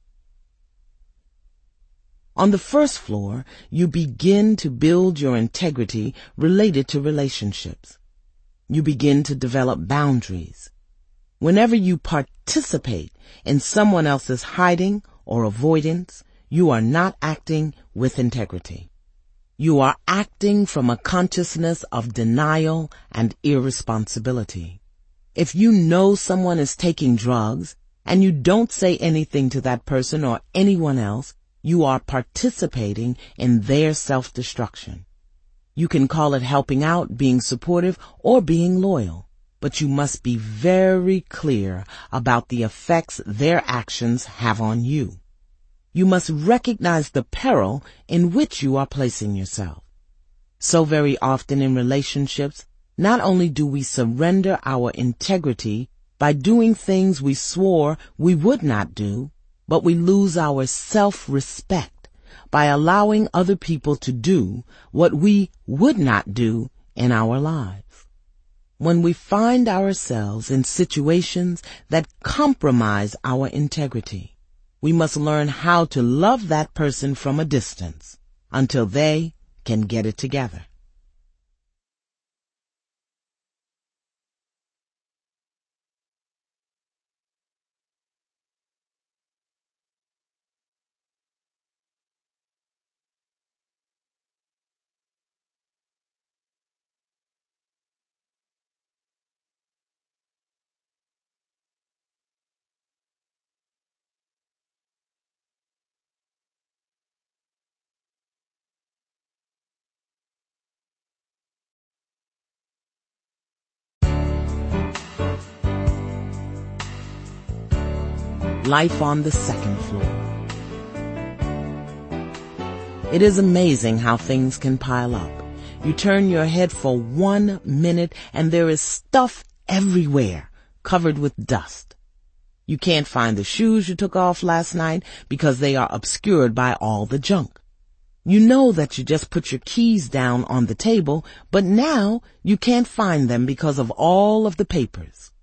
On the first floor, you begin to build your integrity related to relationships. You begin to develop boundaries. Whenever you participate in someone else's hiding or avoidance, you are not acting with integrity. You are acting from a consciousness of denial and irresponsibility. If you know someone is taking drugs and you don't say anything to that person or anyone else, you are participating in their self-destruction. You can call it helping out, being supportive, or being loyal, but you must be very clear about the effects their actions have on you. You must recognize the peril in which you are placing yourself. So very often in relationships, not only do we surrender our integrity by doing things we swore we would not do, but we lose our self-respect by allowing other people to do what we would not do in our lives. When we find ourselves in situations that compromise our integrity, we must learn how to love that person from a distance until they can get it together. Life on the second floor. It is amazing how things can pile up. You turn your head for one minute and there is stuff everywhere, covered with dust. You can't find the shoes you took off last night because they are obscured by all the junk. You know that you just put your keys down on the table, but now you can't find them because of all of the papers.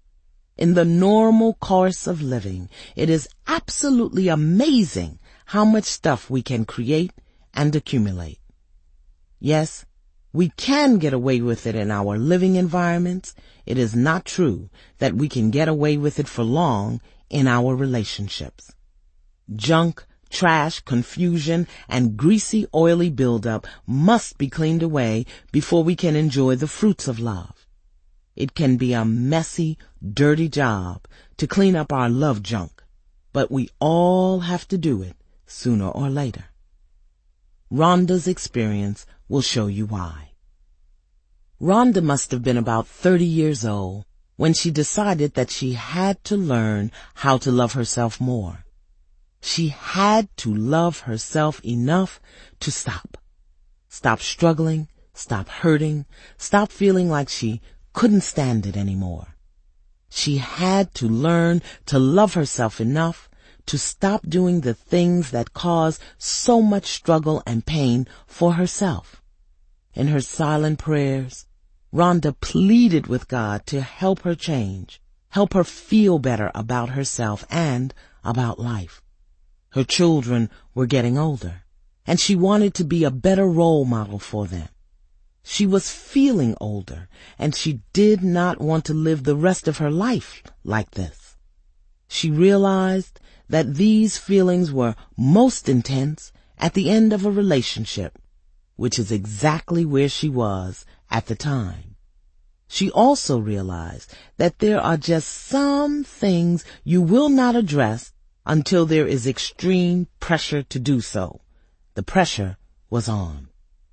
In the normal course of living, it is absolutely amazing how much stuff we can create and accumulate. Yes, we can get away with it in our living environments. It is not true that we can get away with it for long in our relationships. Junk, trash, confusion, and greasy, oily buildup must be cleaned away before we can enjoy the fruits of love. It can be a messy, dirty job to clean up our love junk, but we all have to do it sooner or later. Rhonda's experience will show you why. Rhonda must have been about thirty years old when she decided that she had to learn how to love herself more. She had to love herself enough to stop. Stop struggling, stop hurting, stop feeling like she couldn't stand it anymore. She had to learn to love herself enough to stop doing the things that cause so much struggle and pain for herself. In her silent prayers, Rhonda pleaded with God to help her change, help her feel better about herself and about life. Her children were getting older, and she wanted to be a better role model for them. She was feeling older, and she did not want to live the rest of her life like this. She realized that these feelings were most intense at the end of a relationship, which is exactly where she was at the time. She also realized that there are just some things you will not address until there is extreme pressure to do so. The pressure was on.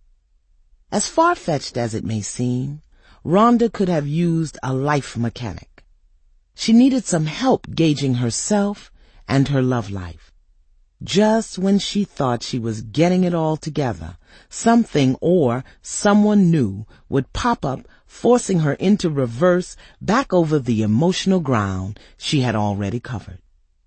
As far-fetched as it may seem, Rhonda could have used a life mechanic. She needed some help gauging herself and her love life. Just when she thought she was getting it all together, something or someone new would pop up, forcing her into reverse back over the emotional ground she had already covered.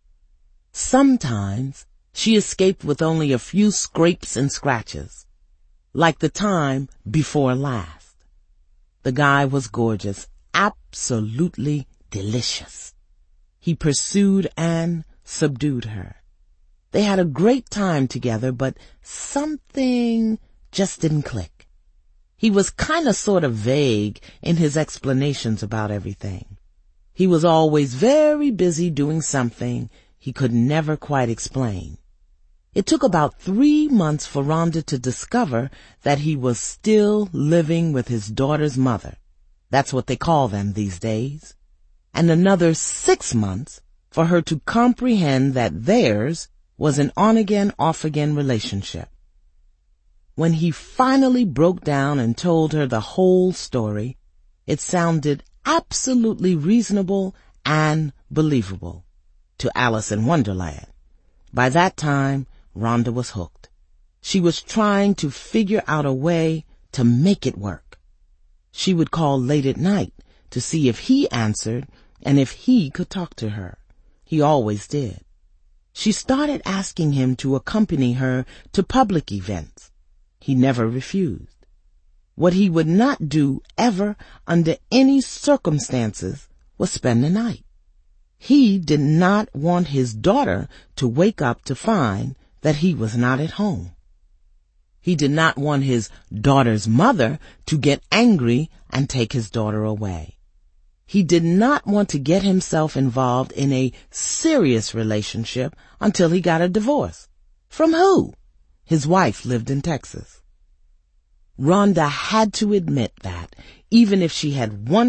Sometimes she escaped with only a few scrapes and scratches, like the time before last. The guy was gorgeous, absolutely delicious. He pursued and subdued her. They had a great time together, but something just didn't click. He was kind of sort of vague in his explanations about everything. He was always very busy doing something he could never quite explain. It took about three months for Rhonda to discover that he was still living with his daughter's mother. That's what they call them these days. And another six months for her to comprehend that theirs was an on-again, off-again relationship. When he finally broke down and told her the whole story, it sounded absolutely reasonable and believable to Alice in Wonderland. By that time, Rhonda was hooked. She was trying to figure out a way to make it work. She would call late at night to see if he answered and if he could talk to her. He always did. She started asking him to accompany her to public events. He never refused. What he would not do ever under any circumstances was spend the night. He did not want his daughter to wake up to find that he was not at home. He did not want his daughter's mother to get angry and take his daughter away. He did not want to get himself involved in a serious relationship until he got a divorce. From who? His wife lived in Texas. Rhonda had to admit that, even if she had one